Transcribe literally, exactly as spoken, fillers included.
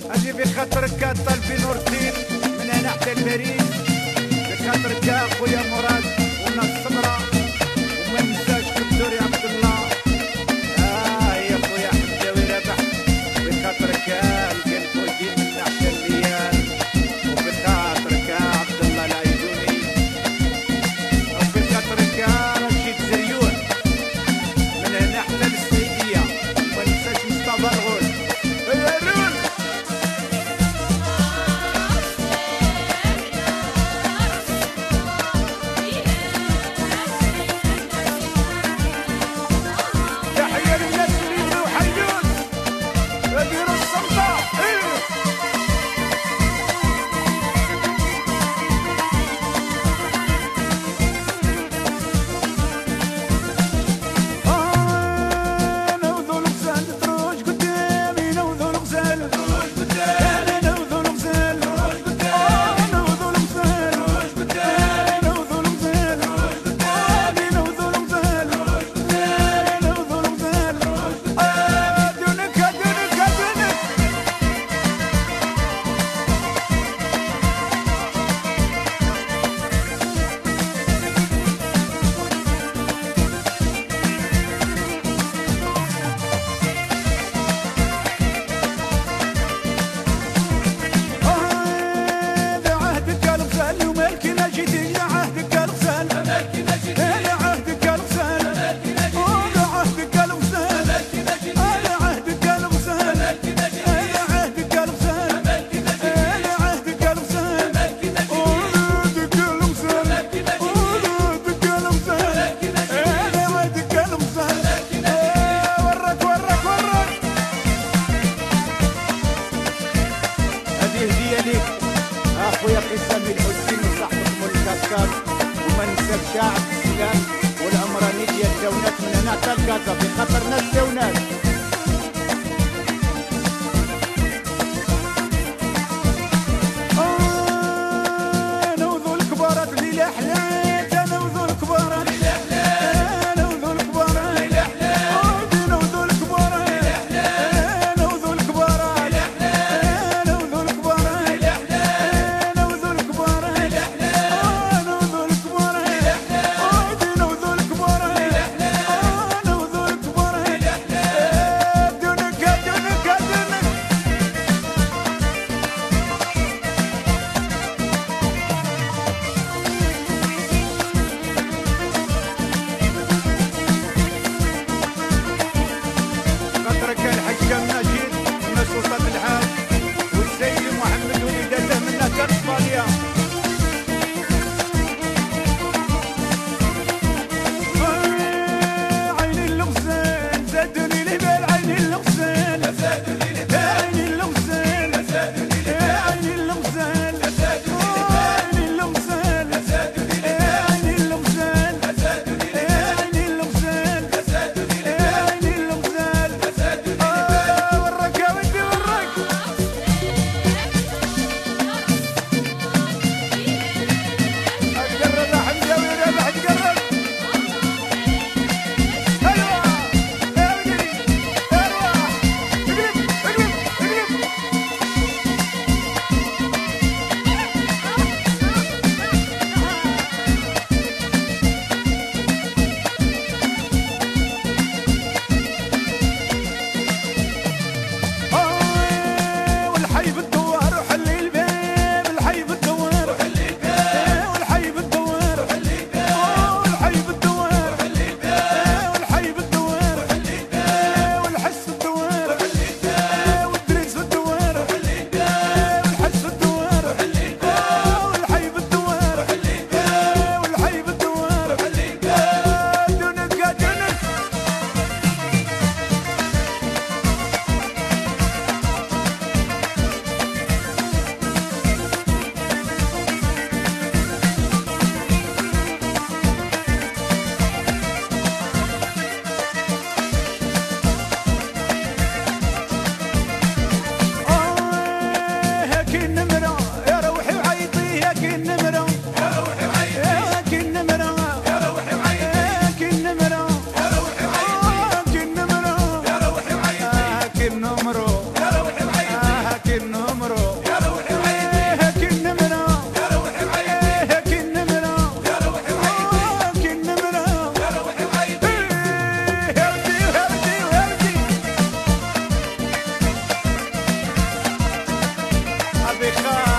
اجي بخاطرك طالبي نور الدين من هنا حتى لباريس، بخاطرك اخويا مراد وناس السمرة، وما ننساش كبدوري عبد الله. اه يا خويا حمداوي رابح، بخاطرك القلب ودي من حتى الليال، وبخاطرك عبد الله العيدوني، وبخاطرك رشيد زريون من هنا حتى للسعيدية، وما ننساش مصطفى الغول. اخويا قسام الحسين وصاحبك مول الكاسكاد، وما ننساش شاعر السلام والعمراني ديال الدونات من هنا حتى لكازا، في خاطر ناس دونات. اللقاء.